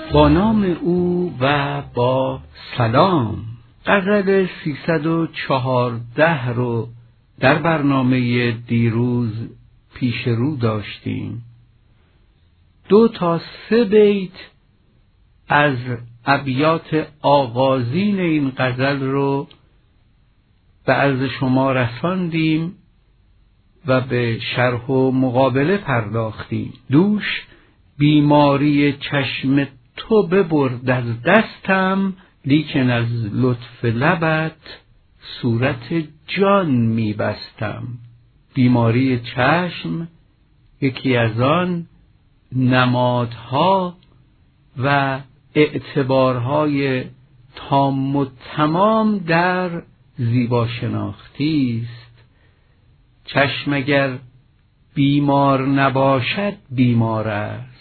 با نام او و با سلام. غزل 314 رو در برنامه دیروز پیش رو داشتیم. 2 تا 3 بیت از ابیات آغازین این غزل رو به عرض شما رساندیم و به شرح و مقابله پرداختیم. دوش بیماری چشم تو ببرد از دستم، لیکن از لطف لبت صورت جان میبستم. بیماری چشم یکی از آن نمادها و اعتبارهای تام و تمام در زیباشناختی است. چشم اگر بیمار نباشد بیمار است،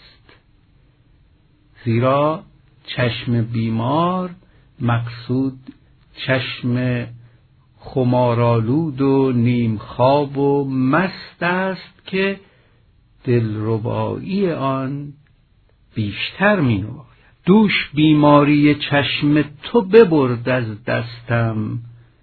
زیرا چشم بیمار مقصود چشم خمارآلود و نیم خواب و مست است که دلربایی آن بیشتر می نماید. دوش بیماری چشم تو ببرد از دستم،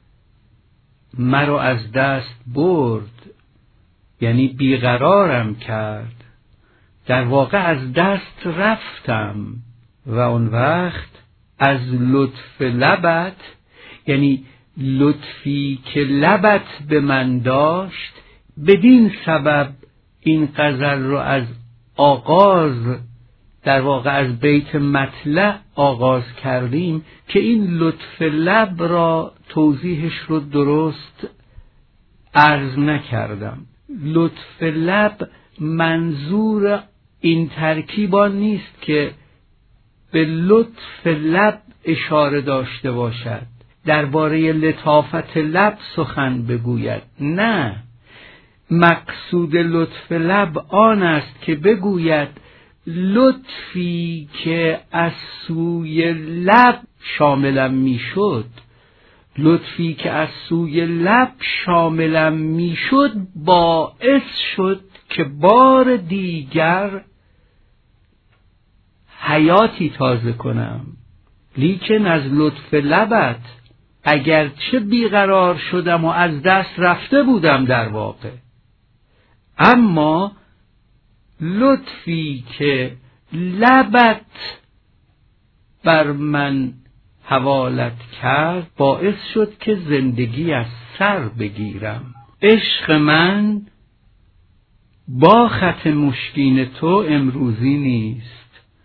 مرا از دست برد یعنی بیقرارم کرد، در واقع از دست رفتم. و اون وقت از لطف لبت، یعنی لطفی که لبت به من داشت، بدین سبب این غزل رو از آغاز، در واقع از بیت مطلع آغاز کردیم که این لطف لب را توضیحش رو درست عرض نکردم. لطف لب منظور این ترکیبان نیست که به لطف لب اشاره داشته باشد، درباره لطافت لب سخن بگوید. نه، مقصود لطف لب آن است که بگوید لطفی که از سوی لب شاملم میشد، لطفی که از سوی لب شاملم میشد باعث شد که بار دیگر حیاتی تازه کنم. لیکن از لطف لبت اگرچه بیقرار شدم و از دست رفته بودم در واقع، اما لطفی که لبت بر من حوالت کرد باعث شد که زندگی از سر بگیرم. عشق من با خط مشکین تو امروزی نیست،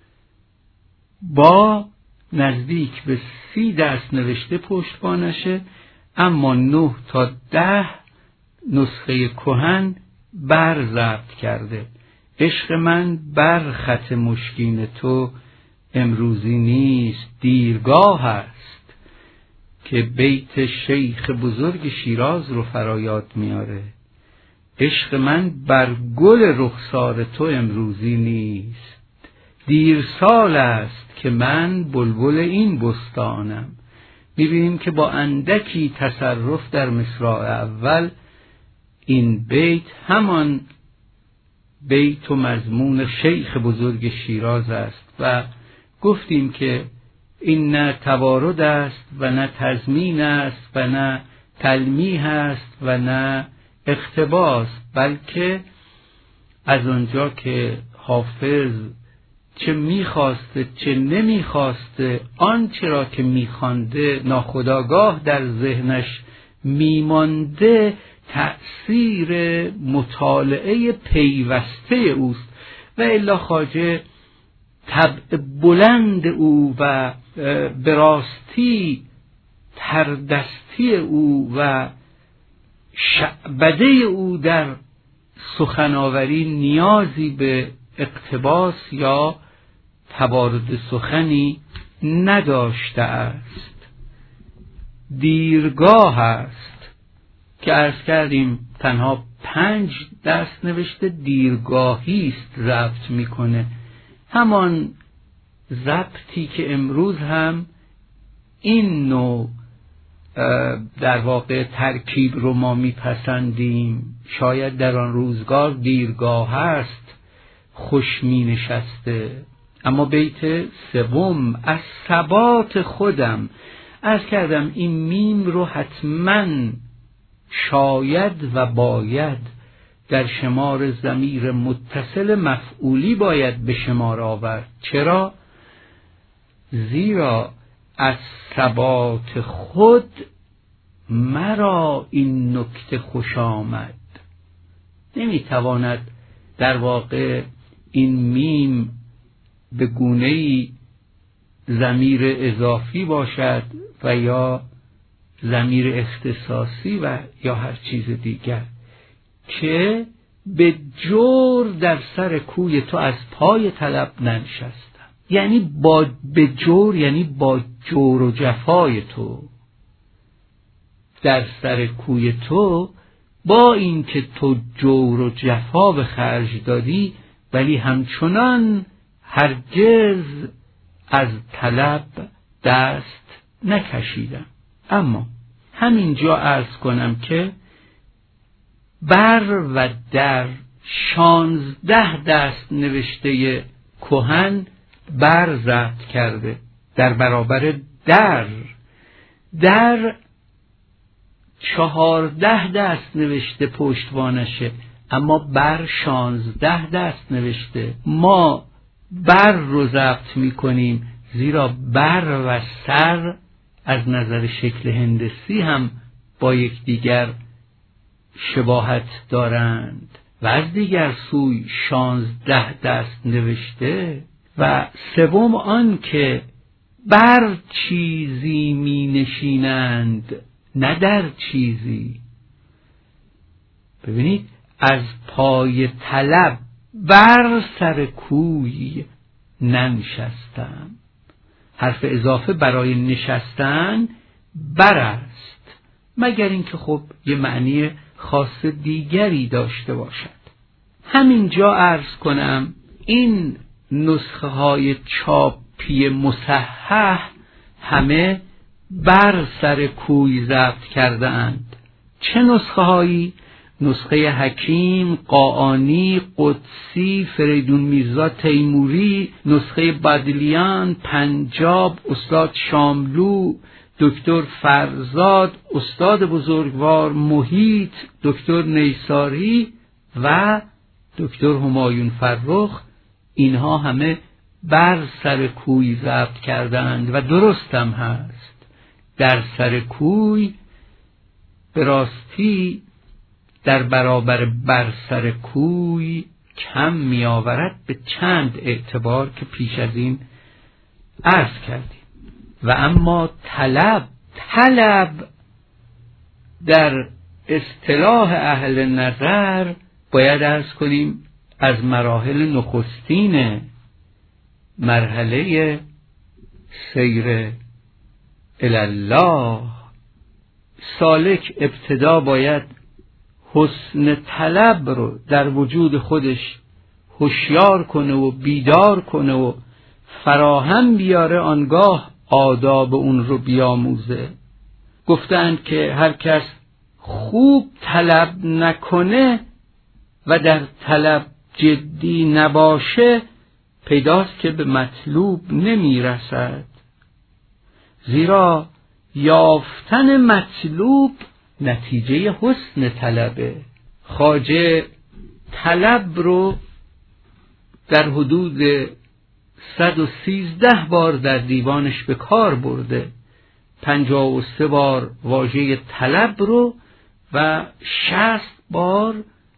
با نزدیک به 30 دست نوشته پشتبانشه، اما 9 تا 10 نسخه کهن بر ضبط کرده. عشق من بر خط مشکین تو امروزی نیست، دیرگاه است، که بیت شیخ بزرگ شیراز رو فرایاد میاره. عشق من بر گل رخسار تو امروزی نیست، دیر سال است که من بلبل این بستانم. می‌بینیم که با اندکی تصرف در مصرع اول این بیت همان بیت و مضمون شیخ بزرگ شیراز است و گفتیم که این نه توارد است و نه تضمین است و نه تلمیح است و نه اقتباس، بلکه از آنجا که حافظ چه میخواسته چه نمیخواسته، آنچه را که میخوانده ناخودآگاه در ذهنش میمانده تأثیر مطالعه پیوسته اوست، و الا خواجه طبع بلند او و به راستی تردستی او و شعبده او در سخناوری نیازی به اقتباس یا توارد سخنی نداشته است. دیرگاه است که عرض کردیم تنها 5 دست نوشته دیرگاهی است ضبط میکنه، همان ضبطی که امروز هم این نوع در واقع ترکیب رو ما میپسندیم. شاید در آن روزگار دیرگاه است خوش می نشسته، اما بیت سوم از ثبات خودم، عرض کردم این میم رو حتما شاید و باید در شمار ضمیر متصل مفعولی باید به شمار آورد. چرا؟ زیرا از ثبات خود مرا این نکته خوش آمد. نمیتواند در واقع این میم به گونه‌ای ضمیر اضافی باشد و یا ضمیر اختصاصی و یا هر چیز دیگر که به جور در سر کوی تو از پای طلب ننشستم. یعنی به جور، یعنی با جور و جفای تو در سر کوی تو، با اینکه تو جور و جفا به خرج دادی، ولی همچنان هرگز از طلب دست نکشیدم. اما همینجا عرض کنم که بر و در 16 دست نوشته کهن بر ضبط کرده در برابر در 14 دست نوشته پشتوانشه، اما بر 16 دست نوشته. ما بر رو ضبط میکنیم زیرا بر و سر از نظر شکل هندسی هم با یکدیگر شباهت دارند و از دیگر سوی 16 دست نوشته. و سوم آن که بر چیزی می نشینند نه در چیزی. ببینید، از پای طلب بر سر کوی ننشستم. حرف اضافه برای نشستن بر است، مگر اینکه خب یه معنی خاص دیگری داشته باشد. همینجا عرض کنم این نسخه های چاپی مصحح همه بر سر کوی ضبط کرده اند. چه نسخه هایی؟ نسخه حکیم، قاآنی، قدسی، فریدون میرزا تیموری، نسخه بدلیان، پنجاب، استاد شاملو، دکتر فرزاد، استاد بزرگوار محیط، دکتر نیساری و دکتر همایون فرخ. اینها همه بر سر کوی ضبط کردند و درست هم هست. در سر کوی به راستی در برابر بر سر کوی کم می آورد به چند اعتبار که پیش از این عرض کردیم. و اما طلب در اصطلاح اهل نظر باید عرض کنیم از مراحل نخستین مرحله سیر الله. سالک ابتدا باید حسن طلب رو در وجود خودش هوشیار کنه و بیدار کنه و فراهم بیاره، آنگاه آداب اون رو بیاموزه. گفتند که هر کس خوب طلب نکنه و در طلب جدی نباشه پیداست که به مطلوب نمیرسد، زیرا یافتن مطلوب نتیجه حسن طلبه. خواجه طلب رو در حدود 113 بار در دیوانش به کار برده، 53 بار واژه طلب رو و 60 بار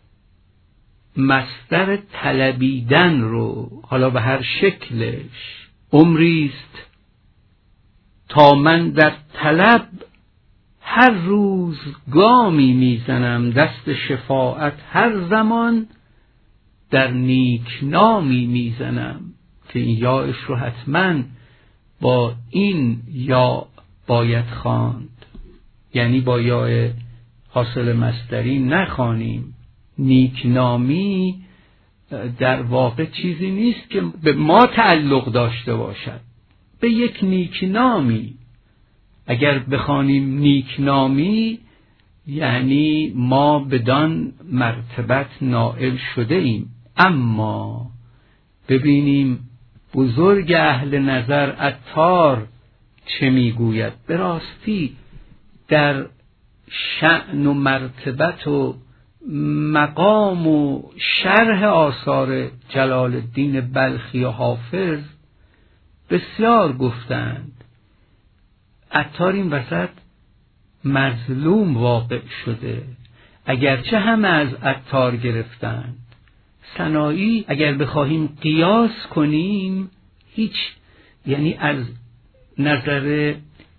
مصدر طلبیدن رو، حالا به هر شکلش. عمریست تا من در طلب هر روز گامی میزنم، دست شفاعت هر زمان در نیک نامی میزنم. که این یاش رو حتما با این یا باید خواند، یعنی با یا حاصل مصدری نخوانیم. نیکنامی در واقع چیزی نیست که به ما تعلق داشته باشد، به یک نیکنامی. اگر بخوانیم نیکنامی یعنی ما بدان مرتبت نائل شده ایم. اما ببینیم بزرگ اهل نظر عطار چه میگوید؟ به راستی در شأن و مرتبت و مقام و شرح آثار جلال الدین بلخی و حافظ بسیار گفتند. عطار این وسط مظلوم واقع شده، اگرچه همه از عطار گرفتند. سنایی اگر بخواهیم قیاس کنیم هیچ، یعنی از نظر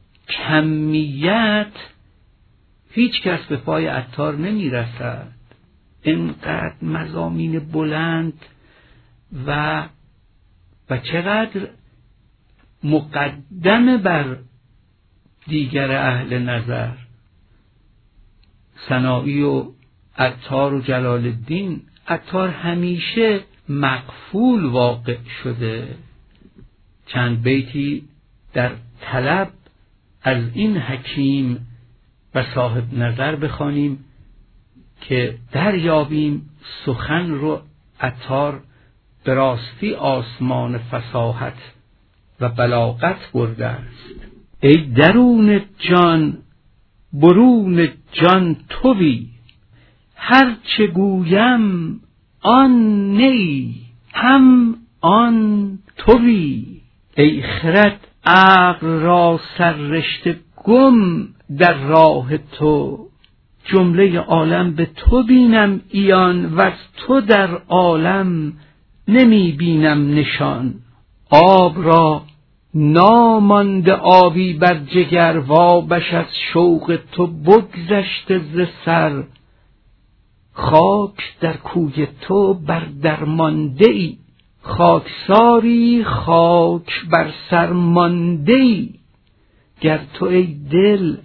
کمیت هیچ کس به پای عطار نمی رسد. اینقدر مضامین بلند و چقدر مقدم بر دیگر اهل نظر. سنایی و عطار و جلال الدین. عطار همیشه مغفول واقع شده. چند بیتی در طلب از این حکیم و صاحب نظر بخوانیم که دریابیم سخن رو عطار به راستی آسمان فصاحت و بلاغت برده است. ای درون جان برون جان تویی، هر چه گویم آن نی هم آن تویی. ای خرد عقل را سررشته گم در راه تو، جمله عالم به تو بینم عیان و از تو در عالم نمی بینم نشان. آب را نامانده آبی بر جگر، وابش از شوق تو بگذشته ز سر. خاک در کوی تو بر درمانده ای، خاکساری خاک بر سر مانده ای. گر تو ای دل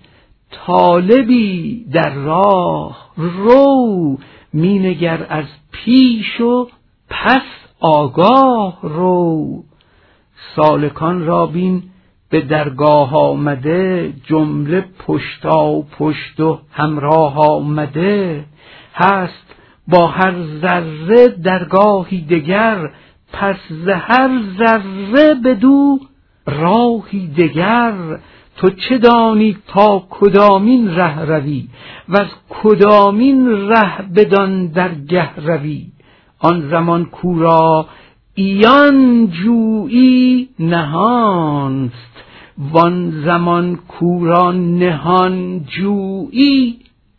طالبی در راه رو، می نگر از پیش و پس آگاه رو. سالکان را بین به درگاه آمده، جمله پشتا پشت و همراه آمده. هست با هر ذره درگاهی دگر، پس ز هر ذره بدو راهی دگر. تو چه دانی تا کدامین ره روی، و از کدامین ره بدان درگه روی. آن زمان کو را عیان جویی نهانست، وان زمان کو را نهان جویی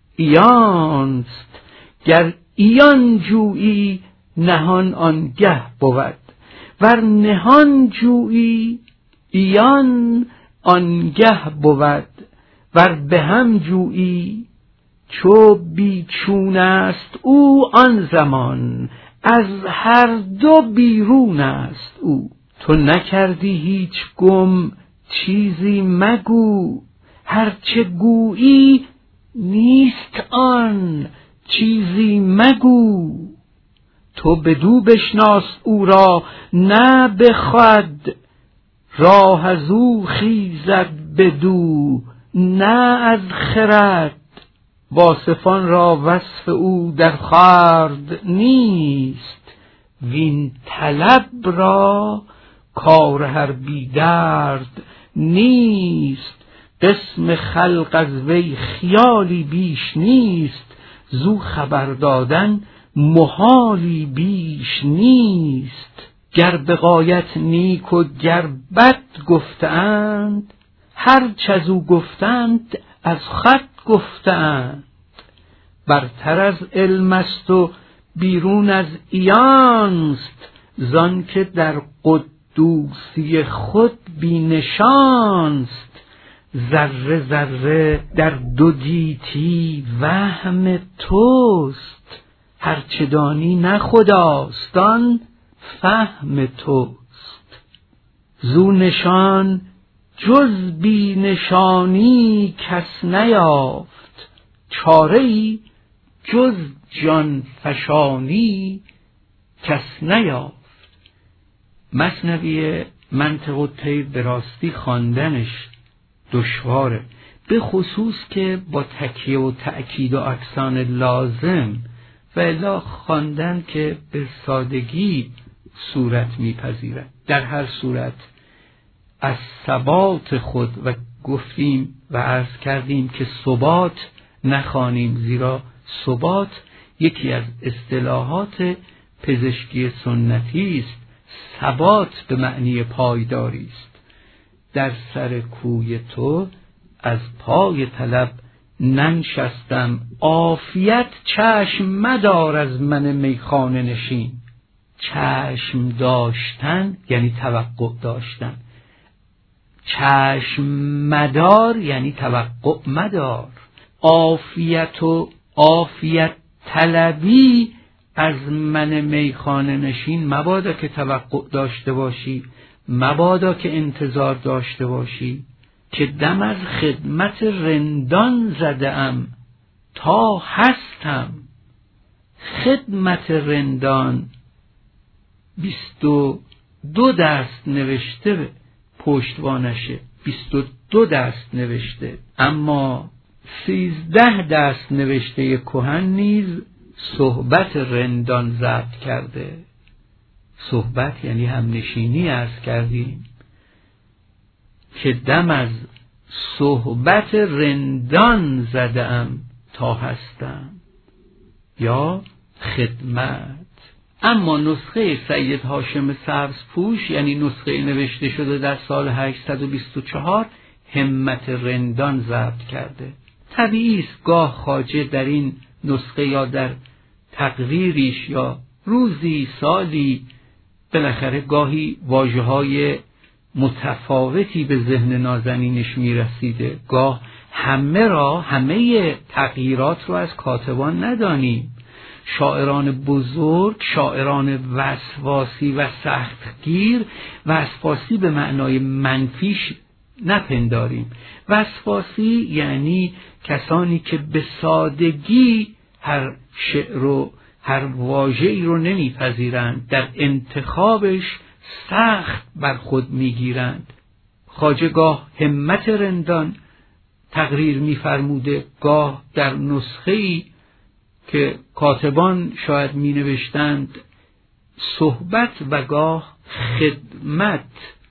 عیانست. گر عیان جویی نهان آنگه بود، ور نهان جویی عیان آنگه بود. ور به هم جویی چو بیچون است او، آن زمان از هر دو بیرون است او. تو نکردی هیچ گم چیزی مگو، هرچه گویی نیست آن چیزی مگو. تو بدو بشناس او را نه بخود، راه از او خیزد بدو نه از خرد. واصفان را وصف او در خورد نیست، وین طلب را کار هر بی درد نیست. قسم خلق از وی خیالی بیش نیست، زو خبر دادن محالی بیش نیست. گر به غایت نیک و گر بد گفتند، هرچ از او گفتند از خود گفتند. برتر از علم است و بیرون از عیانست، زان که در قدوسی خود بی نشانست. ذره ذره در دو گیتی وهم توست، هرچه دانی نه خداست آن فهم توست. زو نشان جز بی نشانی کس نیافت، چاره‌ای جز جان فشانی کس نیافت. مثنوی منطق الطیر به راستی خواندنش دشواره، به خصوص که با تکیه و تأکید و اکسان لازم، و الا خواندن که به سادگی صورت میپذیرد. در هر صورت از ثبات خود و گفتیم و عرض کردیم که ثبات نخوانیم، زیرا ثبات یکی از اصطلاحات پزشکی سنتی است. ثبات به معنی پایداری است. در سر کوی تو از پای طلب ننشستم، عافیت چشم مدار از من میخانه نشین. چشم داشتن یعنی توقع داشتن، چشم مدار یعنی توقع مدار. عافیت و عافیت طلبی از من میخانه نشین، مبادا که توقع داشته باشی، مبادا که انتظار داشته باشی، که دم از خدمت رندان زدم تا هستم. خدمت رندان 22 دست نوشته پشتوانشه، 22 دست نوشته، اما 13 دست نوشته کهن نیز صحبت رندان ضبط کرده. صحبت یعنی همنشینی عرض کردیم، که دم از صحبت رندان زدم تا هستم، یا خدمت. اما نسخه سید هاشم سبزپوش یعنی نسخه نوشته شده در سال 824 همت رندان ضبط کرده. طبیعی است گاه خواجه در این نسخه یا در تقریریش یا روزی سالی بالاخره گاهی واژه‌های متفاوتی به ذهن نازنینش میرسیده. گاه همه تغییرات رو از کاتبان ندانیم. شاعران بزرگ، شاعران وسواسی و سختگیر، وسواسی به معنای منفیش نپنداریم. وسواسی یعنی کسانی که به سادگی هر شعر و هر واژه‌ای رو نمیپذیرند، در انتخابش سخت بر خود میگیرند. خواجه گاه همت رندان تقریر میفرموده، گاه در نسخه‌ای که کاتبان شاید می نوشتند صحبت و گاه خدمت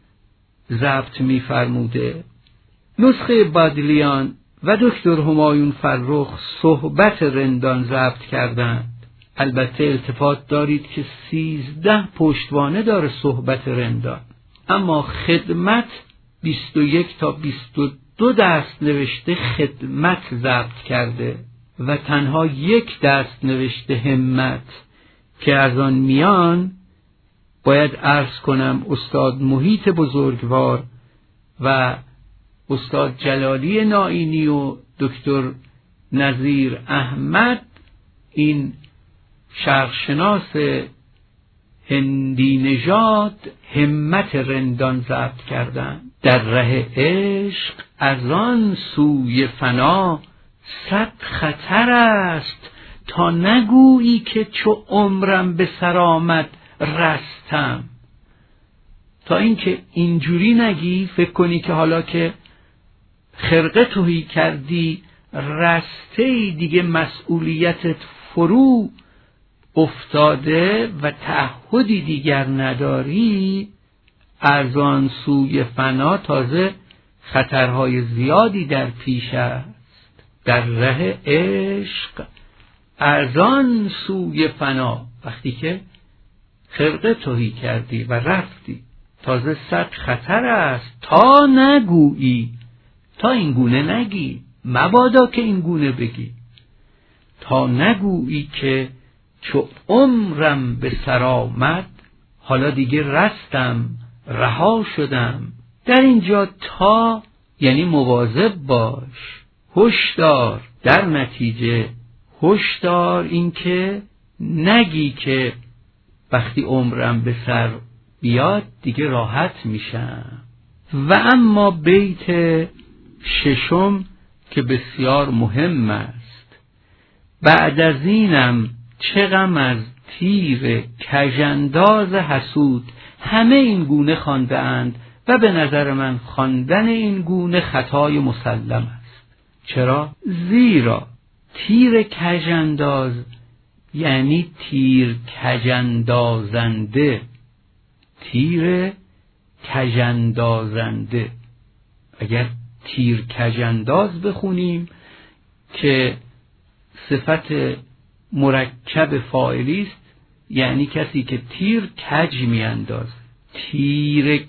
ضبط می فرموده. نسخه بادلیان و دکتر همایون فرخ صحبت رندان ضبط کردند. البته التفات دارید که 13 پشتوانه داره صحبت رندان، اما خدمت 21 تا 22 دست نوشته خدمت ضبط کرده و تنها 1 دست نوشته همت، که از آن میان باید عرض کنم استاد محیط بزرگوار و استاد جلالی نائینی و دکتر نظیر احمد این شرقشناس هندی نژاد همت رندان ضبط کردند. در ره عشق از آن سوی فنا 100 خطر است، تا نگویی که چو عمرم به سر آمد رستم. تا اینکه اینجوری نگی فکر کنی که حالا که خرقه تهی کردی رسته دیگه مسئولیتت فرو افتاده و تعهدی دیگر نداری، از آن سوی فنا تازه خطرهای زیادی در پیش است. در ره عشق از آن سوی فنا، وقتی که خرقه تهی کردی و رفتی، تازه 100 خطر است، تا نگویی، تا این گونه نگی، مبادا که این گونه بگی، تا نگویی که چو عمرم به سر آمد، حالا دیگه رستم، رها شدم. در اینجا تا یعنی مواظب باش، هشدار، در نتیجه هشدار این که نگی که وقتی عمرم به سر بیاد دیگه راحت میشم. و اما بیت 6 که بسیار مهم است: بعد از اینم چه غم از تیر کژانداز حسود. همه این گونه خوانده اند و به نظر من خواندن این گونه خطای مسلم است. چرا؟ زیرا تیر کژانداز یعنی تیر کژاندازنده، تیر کژاندازنده. اگر تیر کژانداز بخونیم که صفت مرکب فاعلی است، یعنی کسی که تیر کج میاندازه. تیر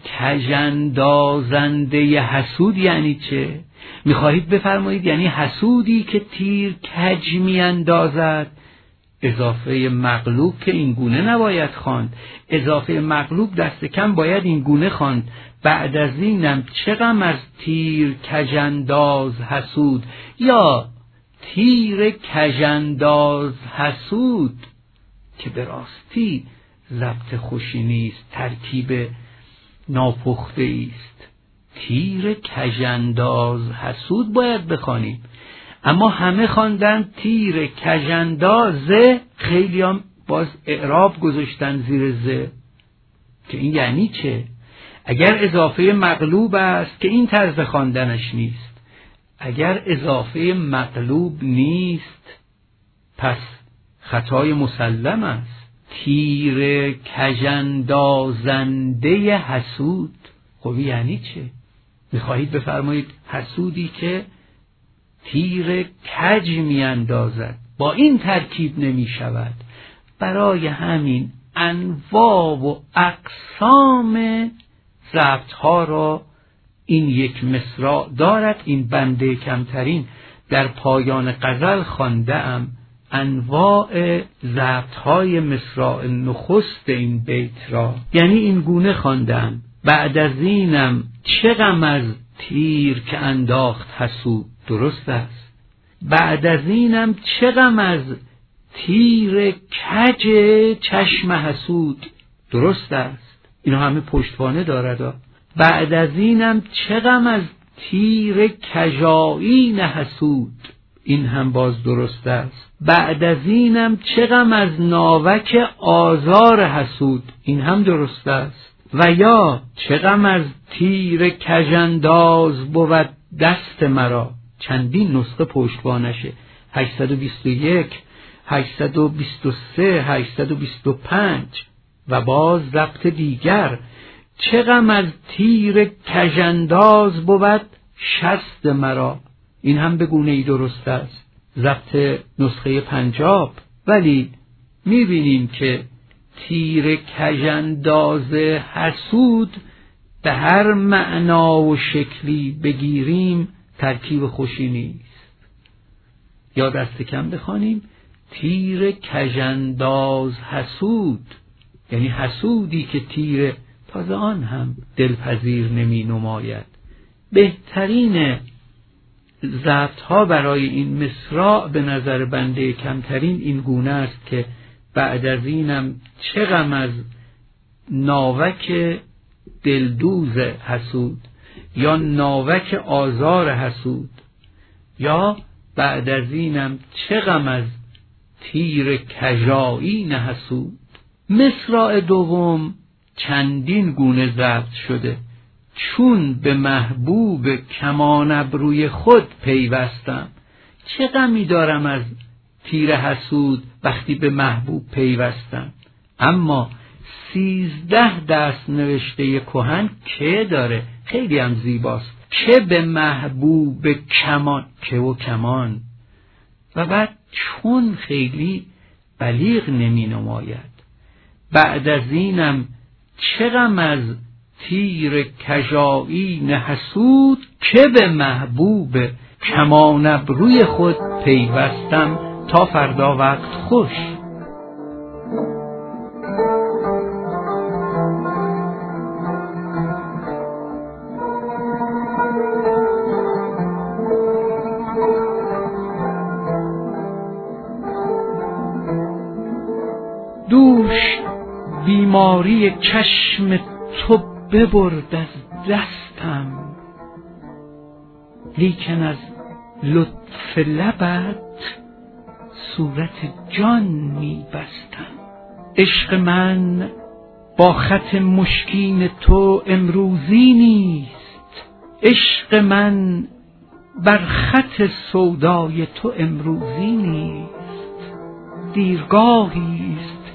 کژاندازنده حسود یعنی چه؟ میخواهید بفرمایید یعنی حسودی که تیر کج میاندازد. اضافه مغلوب که این گونه نباید خواند، اضافه مغلوب دست کم باید این گونه خواند: بعد از اینم چه غم از تیر کژانداز حسود، یا تیر کژانداز حسود، که به راستی ضبط خوشی نیست، ترکیب ناپخته است. تیر کژانداز حسود باید بخوانیم، اما همه خواندن تیر کژاندازه. خیلی هم باز اعراب گذاشتن زیر ز، که این یعنی چه؟ اگر اضافه مغلوب است که این طرز خواندنش نیست، اگر اضافه مغلوب نیست پس خطای مسلم است. تیر کژاندازنده حسود، خب یعنی چه؟ میخواهید بفرمایید حسودی که تیر کج میاندازد. با این ترکیب نمی شود. برای همین انواع و اقسام ضبط ها را این یک مصرع دارد. این بنده کمترین در پایان غزل خوانده ام انواع ضبط های مصرع نخست این بیت را، یعنی این گونه خواندم: بعد از اینم چه غم از تیر که انداخت حسود. درست است. بعد از اینم چه غم از تیر کج چشم حسود. درست است. اینا همه پشتوانه دارد. بعد از اینم چه غم از تیر کژآیین حسود. این هم باز درست است. بعد از اینم چه غم از ناوک آزار حسود. این هم درست است. و یا چه غم از تیر کژانداز بود دست مرا. چندین نسخه پشتوانشه: 821، 823، 825. و باز ضبط دیگر: چه غم از تیر کژانداز بود شست مرا. این هم به گونه ای درست است، ضبط نسخه پنجاب. ولی میبینیم که تیر کژانداز حسود به هر معنا و شکلی بگیریم ترکیب خوشی نیست. یا دست کم بخوانیم تیر کژانداز حسود، یعنی حسودی که تیر تازه آن هم دلپذیر نمی نماید. بهترین ضبط ها برای این مصرع به نظر بنده کمترین این گونه است که بعد از اینم چه غم از ناوک دلدوز حسود، یا ناوک آزار حسود، یا بعد از اینم چه غم از تیر کژآیین حسود. مصرع دوم چندین گونه ضبط شده: چون به محبوب کمان ابروی خود پیوستم. چه غمی دارم از تیر حسود وقتی به محبوب پیوستم. اما 13 دست نوشته کهن که داره، خیلی هم زیباست: که به محبوب کمان، که و کمان. و بعد چون خیلی بلیغ نمی نماید. بعد از اینم چه غم از تیر کژآیین حسود، که به محبوب کمان ابروی خود پیوستم تا فردا وقت خوش. دوش بیماری چشم تو ببرد از دستم، لیکن از لطف لبت صورت جان می بستم. عشق من با خط مشکین تو امروزی نیست، عشق من بر خط سودای تو امروزی نیست. دیرگاهی است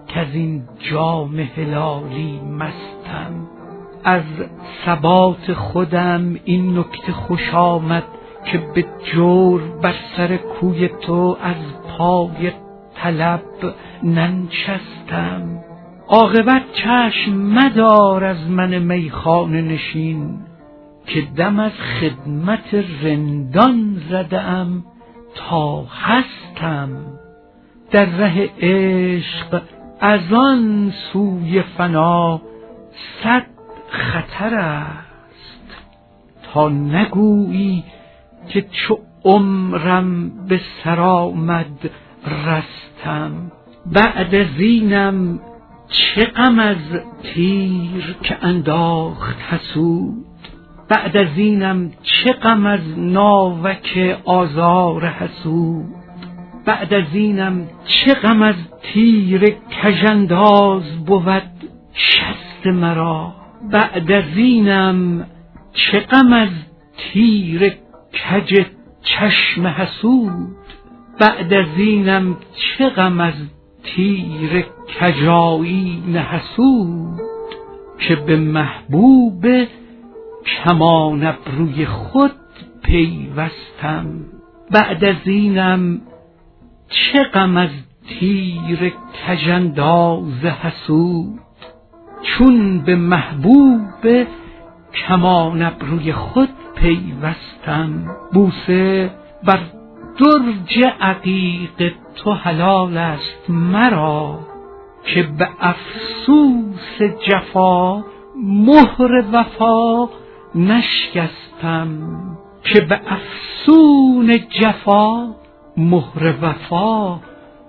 که از این جام هلالی مستم. از ثبات خودم این نکته خوش آمد که به جور بر سر کوی تو از پای طلب ننشستم. عاقبت چشم مدار از من میخانه نشین که دم از خدمت رندان زدم تا هستم. در ره عشق از آن سوی فنا 100 خطر است، تا نگویی که چو عمرم به سر آمد رستم. بعد از اینم چه غم از تیر که انداخت حسود، بعد از اینم چه غم از ناوک آزار حسود، بعد از اینم چه غم از تیر کژانداز بود شست مرا، بعد از اینم چه غم از تیر کج چشم حسود، بعد از اینم چه غم از تیر کجایین حسود، که به محبوب کمان ابروی خود پیوستم. بعد از اینم چه غم از تیر کژانداز حسود، چون به محبوب کمان ابروی خود پیوستم. بوسه بر درج عقیق تو حلال است مرا، که به افسوس جفا مهر وفا نشکستم، که به افسون جفا مهر وفا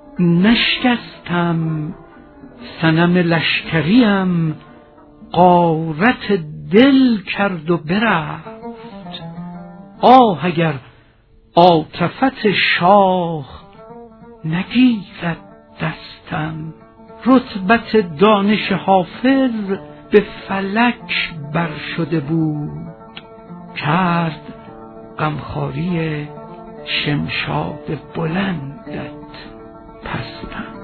نشکستم. صنم لشکریم غارت دل کرد و برفت، آه اگر عاطفت شاه نگیرد دستم. رتبت دانش حافظ به فلک بر شده بود، کرد غمخواری شمشاد بلندت پستم.